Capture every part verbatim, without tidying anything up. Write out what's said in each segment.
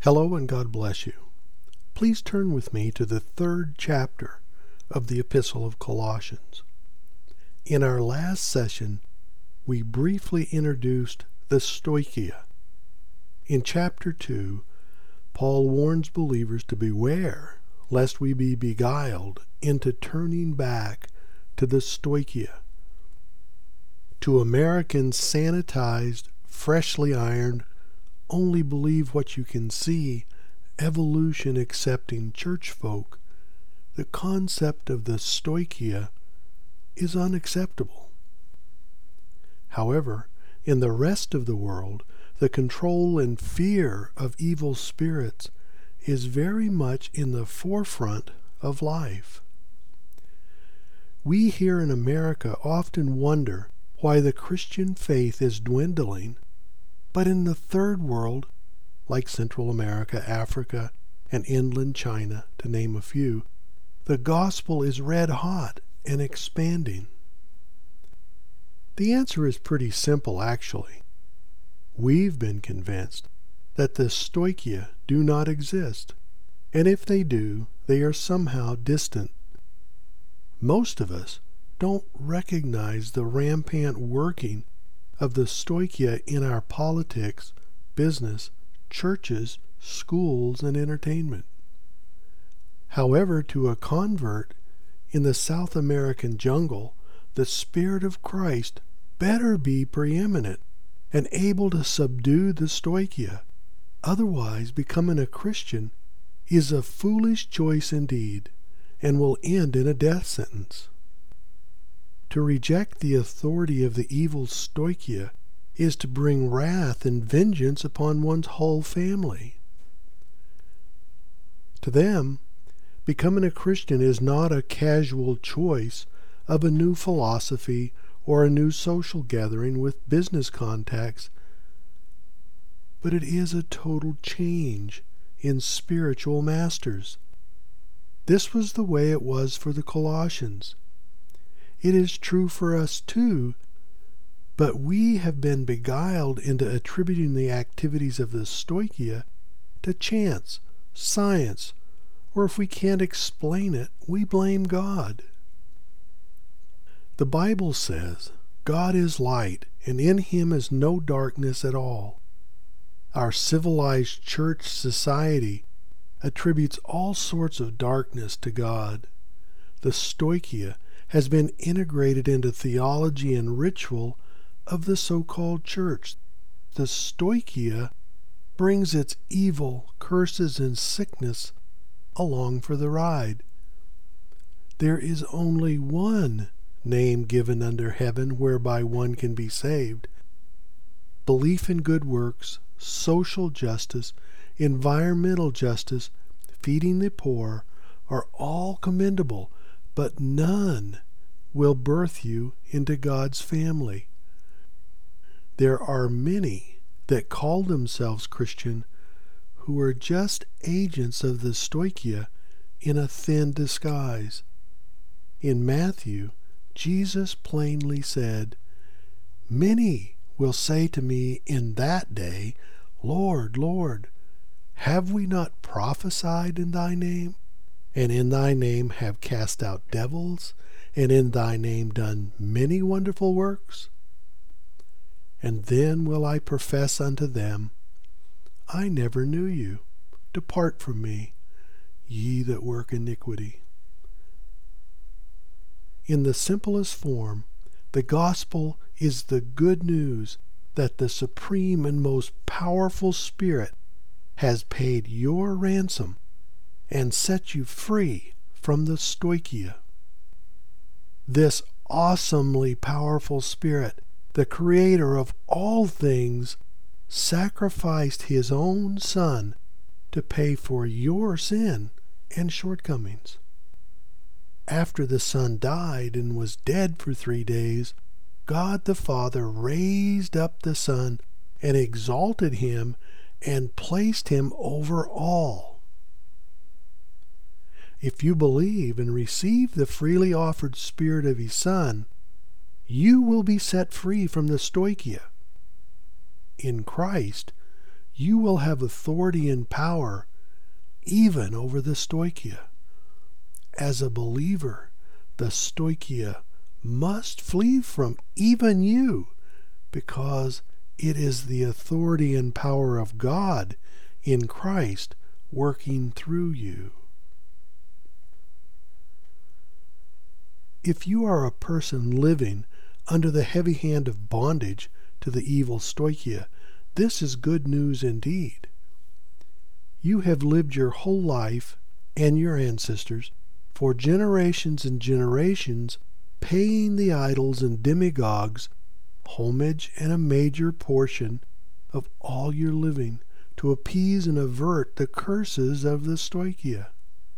Hello and God bless you. Please turn with me to the third chapter of the Epistle of Colossians. In our last session, we briefly introduced the Stoichia. In chapter two, Paul warns believers to beware lest we be beguiled into turning back to the Stoichia. To Americans, sanitized, freshly ironed, only believe what you can see, evolution accepting church folk, the concept of the Stoichia is unacceptable. However, in the rest of the world, the control and fear of evil spirits is very much in the forefront of life. We here in America often wonder why the Christian faith is dwindling, but in the third world, like Central America, Africa, and inland China, to name a few, the gospel is red hot and expanding. The answer is pretty simple, actually. We've been convinced that the Stoichia do not exist, and if they do, they are somehow distant. Most of us don't recognize the rampant working of the Stoichia in our politics, business, churches, schools, and entertainment. However, to a convert in the South American jungle, the Spirit of Christ better be preeminent and able to subdue the Stoichia. Otherwise, becoming a Christian is a foolish choice indeed, and will end in a death sentence. To reject the authority of the evil Stoichia is to bring wrath and vengeance upon one's whole family. To them, becoming a Christian is not a casual choice of a new philosophy or a new social gathering with business contacts, but it is a total change in spiritual masters. This was the way it was for the Colossians. It is true for us too, but we have been beguiled into attributing the activities of the Stoichia to chance, science, or if we can't explain it, we blame God. The Bible says, God is light, and in him is no darkness at all. Our civilized church society attributes all sorts of darkness to God. The Stoichia has been integrated into theology and ritual of the so-called church. The Stoichia brings its evil, curses, and sickness along for the ride. There is only one name given under heaven whereby one can be saved. Belief in good works, social justice, environmental justice, feeding the poor are all commendable, but none will birth you into God's family. There are many that call themselves Christian who are just agents of the Stoichia in a thin disguise. In Matthew, Jesus plainly said, "Many will say to me in that day, Lord, Lord, have we not prophesied in thy name? And in thy name have cast out devils, and in thy name done many wonderful works? And then will I profess unto them, I never knew you. Depart from me, ye that work iniquity." In the simplest form, the gospel is the good news that the supreme and most powerful Spirit has paid your ransom and set you free from the Stoichia. This awesomely powerful Spirit, the Creator of all things, sacrificed his own Son to pay for your sin and shortcomings. After the Son died and was dead for three days, God the Father raised up the Son and exalted him and placed him over all. If you believe and receive the freely offered Spirit of his Son, you will be set free from the Stoichia. In Christ, you will have authority and power even over the stoichia. As a believer, the stoichia must flee from even you, because it is the authority and power of God in Christ working through you. If you are a person living under the heavy hand of bondage to the evil stoichia, this is good news indeed. You have lived your whole life, and your ancestors, for generations and generations, paying the idols and demigods homage and a major portion of all your living to appease and avert the curses of the stoichia.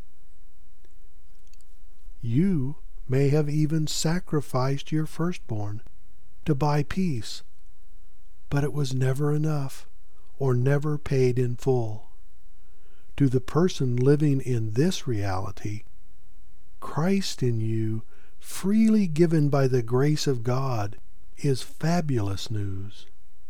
You may have even sacrificed your firstborn to buy peace, but it was never enough or never paid in full. To the person living in this reality, Christ in you, freely given by the grace of God, is fabulous news.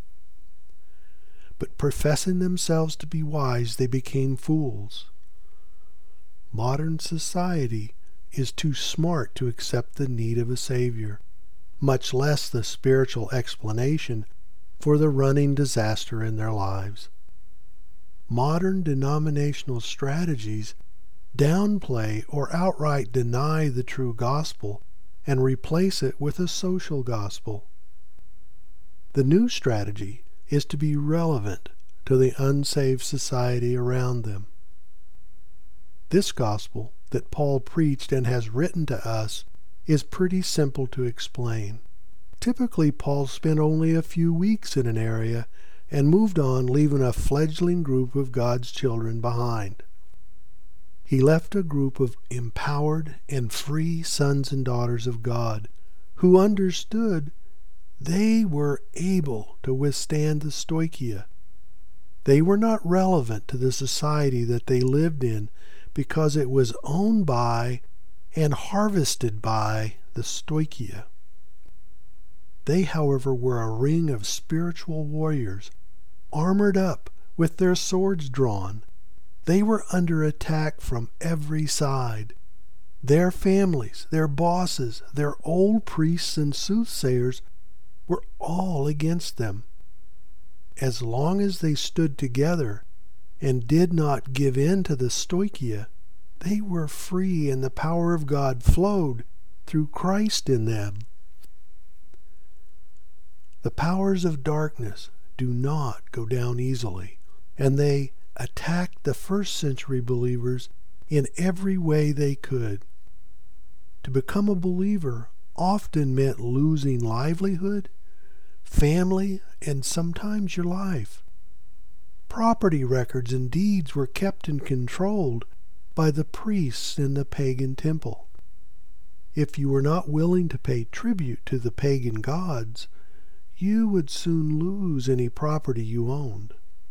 But professing themselves to be wise, they became fools. Modern society is too smart to accept the need of a Savior, much less the spiritual explanation for the running disaster in their lives. Modern denominational strategies downplay or outright deny the true gospel and replace it with a social gospel. The new strategy is to be relevant to the unsaved society around them. This gospel that Paul preached and has written to us is pretty simple to explain. Typically, Paul spent only a few weeks in an area and moved on, leaving a fledgling group of God's children behind. He left a group of empowered and free sons and daughters of God who understood they were able to withstand the stoichia. They were not relevant to the society that they lived in because it was owned by and harvested by the stoichia. They, however, were a ring of spiritual warriors, armored up with their swords drawn. They were under attack from every side. Their families, their bosses, their old priests and soothsayers were all against them. As long as they stood together and did not give in to the stoichia, they were free, and the power of God flowed through Christ in them. The powers of darkness do not go down easily, and they attacked the first century believers in every way they could. To become a believer often meant losing livelihood, family, and sometimes your life. Property records and deeds were kept and controlled by the priests in the pagan temple. If you were not willing to pay tribute to the pagan gods, you would soon lose any property you owned.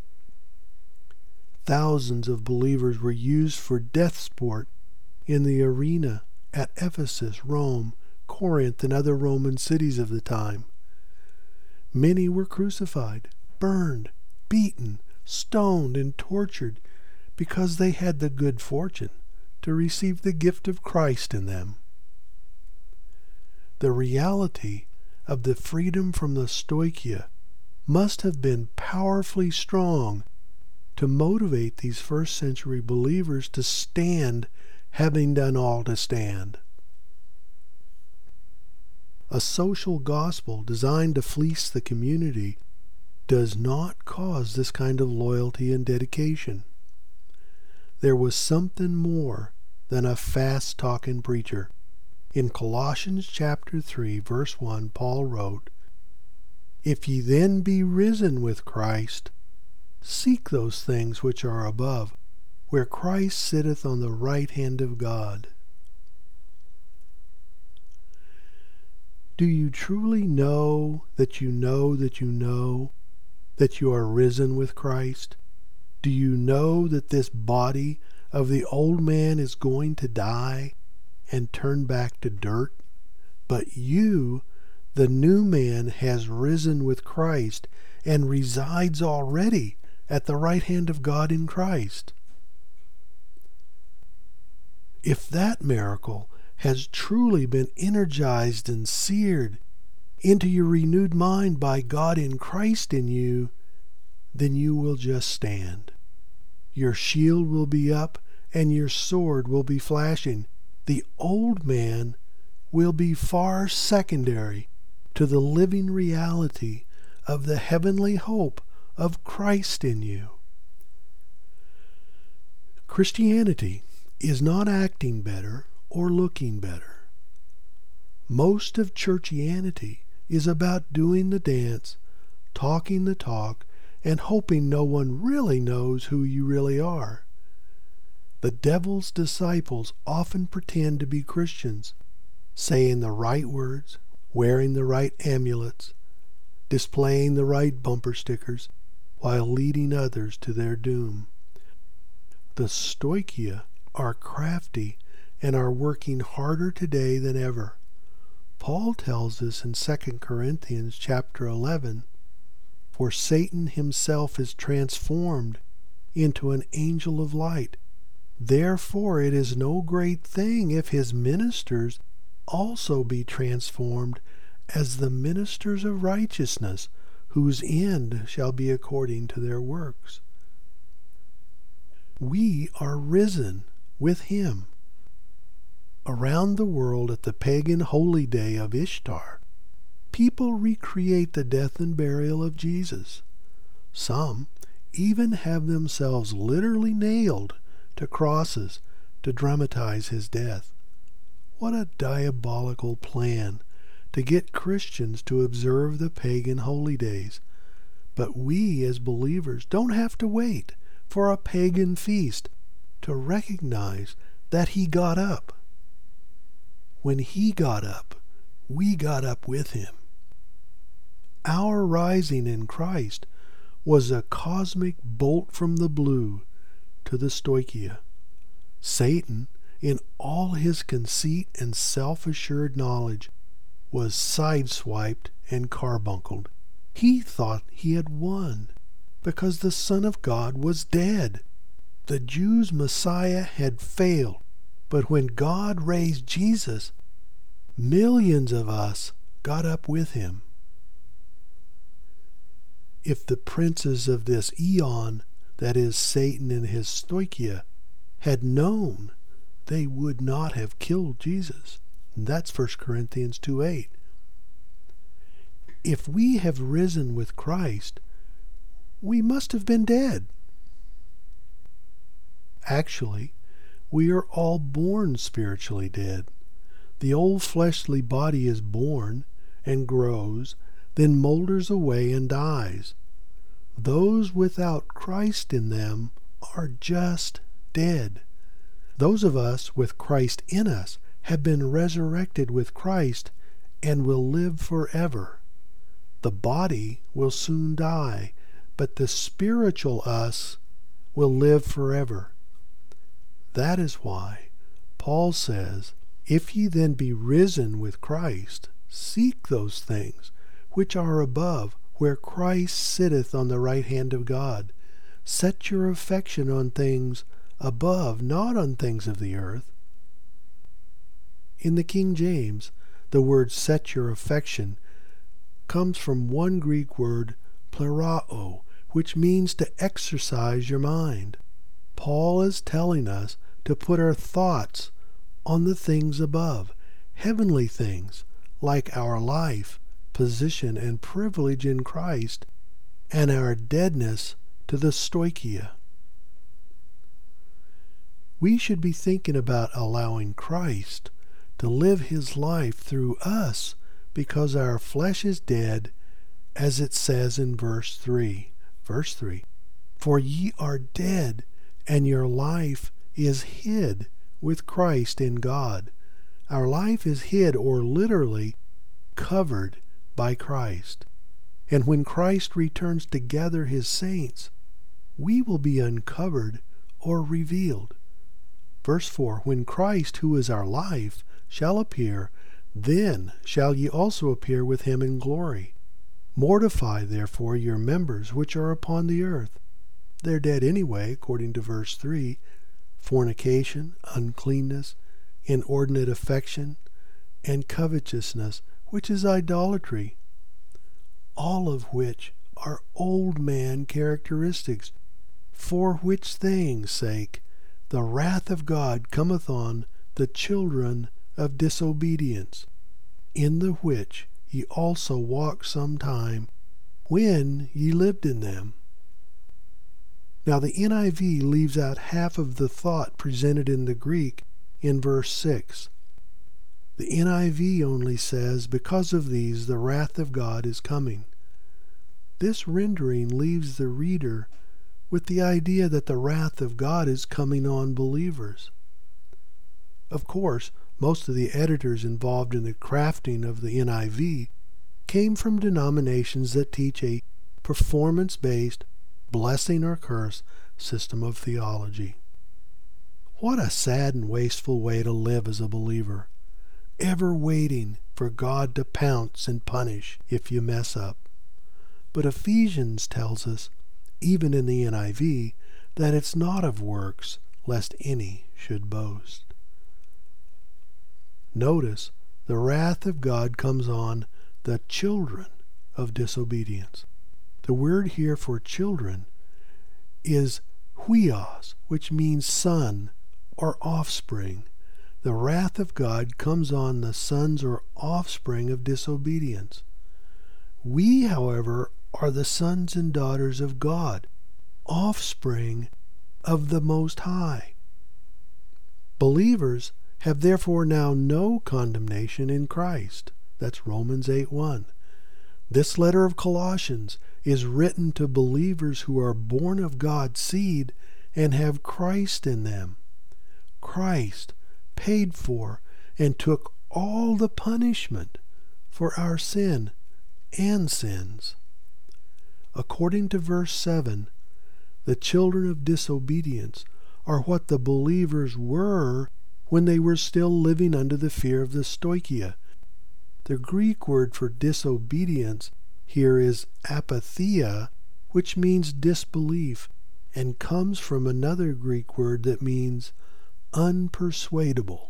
Thousands of believers were used for death sport in the arena at Ephesus, Rome, Corinth, and other Roman cities of the time. Many were crucified, burned, beaten, stoned, and tortured because they had the good fortune to receive the gift of Christ in them. The reality of the freedom from the stoichia must have been powerfully strong to motivate these first century believers to stand, having done all to stand. A social gospel designed to fleece the community does not cause this kind of loyalty and dedication. There was something more than a fast-talking preacher. In Colossians chapter three, verse one, Paul wrote, "If ye then be risen with Christ, seek those things which are above, where Christ sitteth on the right hand of God." Do you truly know that you know that you know that you are risen with Christ? Do you know that this body of the old man is going to die and turn back to dirt? But you, the new man, has risen with Christ and resides already at the right hand of God in Christ. If that miracle has truly been energized and seared into your renewed mind by God in Christ in you, then you will just stand. Your shield will be up and your sword will be flashing. The old man will be far secondary to the living reality of the heavenly hope of Christ in you. Christianity is not acting better or looking better. Most of churchianity is about doing the dance, talking the talk, and hoping no one really knows who you really are. The devil's disciples often pretend to be Christians, saying the right words, wearing the right amulets, displaying the right bumper stickers, while leading others to their doom. The Stoichia are crafty and are working harder today than ever. Paul tells us in Second Corinthians chapter eleven, "For Satan himself is transformed into an angel of light. Therefore it is no great thing if his ministers also be transformed as the ministers of righteousness, whose end shall be according to their works." We are risen with him. Around the world at the pagan holy day of Ishtar, people recreate the death and burial of Jesus. Some even have themselves literally nailed to crosses to dramatize his death. What a diabolical plan to get Christians to observe the pagan holy days. But we as believers don't have to wait for a pagan feast to recognize that he got up. When he got up, we got up with him. Our rising in Christ was a cosmic bolt from the blue to the Stoichia. Satan, in all his conceit and self-assured knowledge, was sideswiped and carbunkled. He thought he had won because the Son of God was dead. The Jews' Messiah had failed, but when God raised Jesus, millions of us got up with him. If the princes of this eon, that is Satan and his Stoichia, had known, they would not have killed Jesus. And that's First Corinthians two eight. If we have risen with Christ, we must have been dead. Actually, we are all born spiritually dead. The old fleshly body is born and grows, then moulders away and dies. Those without Christ in them are just dead. Those of us with Christ in us have been resurrected with Christ and will live forever. The body will soon die, but the spiritual us will live forever. That is why Paul says, "If ye then be risen with Christ, seek those things which are above, where Christ sitteth on the right hand of God. Set your affection on things above, not on things of the earth." In the King James, the word "set your affection" comes from one Greek word, plerao, which means to exercise your mind. Paul is telling us to put our thoughts on the things above, heavenly things, like our life, position, and privilege in Christ, and our deadness to the Stoichia. We should be thinking about allowing Christ to live his life through us because our flesh is dead, as it says in verse three. Verse three, "For ye are dead, and your life is hid with Christ in God." Our life is hid, or literally covered, by Christ. And when Christ returns to gather his saints, we will be uncovered or revealed. Verse four, "When Christ, who is our life, shall appear, then shall ye also appear with him in glory. Mortify therefore your members which are upon the earth, they're dead anyway, according to verse three, fornication, uncleanness, inordinate affection, and covetousness, which is idolatry, all of which are old man characteristics, for which things' sake the wrath of God cometh on the children of disobedience, in the which ye also walked sometime when ye lived in them. Now the N I V leaves out half of the thought presented in the Greek in verse six. The N I V only says, because of these the wrath of God is coming. This rendering leaves the reader with the idea that the wrath of God is coming on believers. Of course, most of the editors involved in the crafting of the N I V came from denominations that teach a performance-based, blessing or curse system of theology. What a sad and wasteful way to live as a believer, ever waiting for God to pounce and punish if you mess up. But Ephesians tells us, even in the N I V, that it's not of works, lest any should boast. Notice, the wrath of God comes on the children of disobedience. The word here for children is huios, which means son or offspring. The wrath of God comes on the sons or offspring of disobedience. We, however, are the sons and daughters of God, offspring of the Most High. Believers have therefore now no condemnation in Christ. That's Romans eight one. This letter of Colossians is written to believers who are born of God's seed and have Christ in them. Christ paid for and took all the punishment for our sin and sins. According to verse seven, the children of disobedience are what the believers were when they were still living under the fear of the stoichia. The Greek word for disobedience here is apatheia, which means disbelief, and comes from another Greek word that means unpersuadable.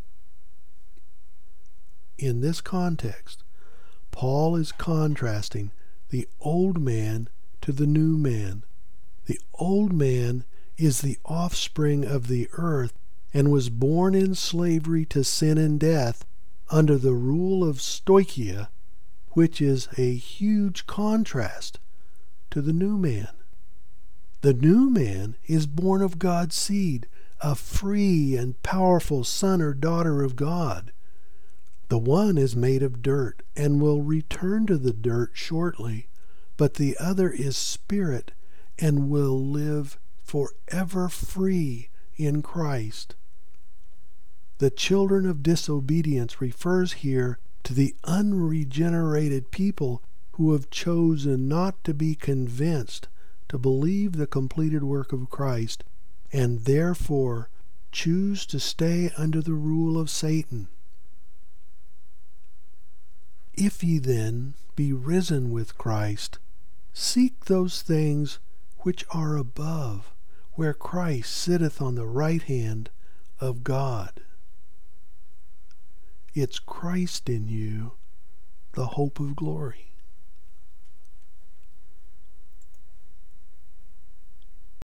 In this context, Paul is contrasting the old man to the new man. The old man is the offspring of the earth and was born in slavery to sin and death under the rule of stoichia, which is a huge contrast to the new man. The new man is born of God's seed, a free and powerful son or daughter of God. The one is made of dirt and will return to the dirt shortly, but the other is spirit and will live forever free in Christ. The children of disobedience refers here to the unregenerated people who have chosen not to be convinced to believe the completed work of Christ and therefore choose to stay under the rule of Satan. If ye then be risen with Christ, seek those things which are above, where Christ sitteth on the right hand of God. It's Christ in you, the hope of glory.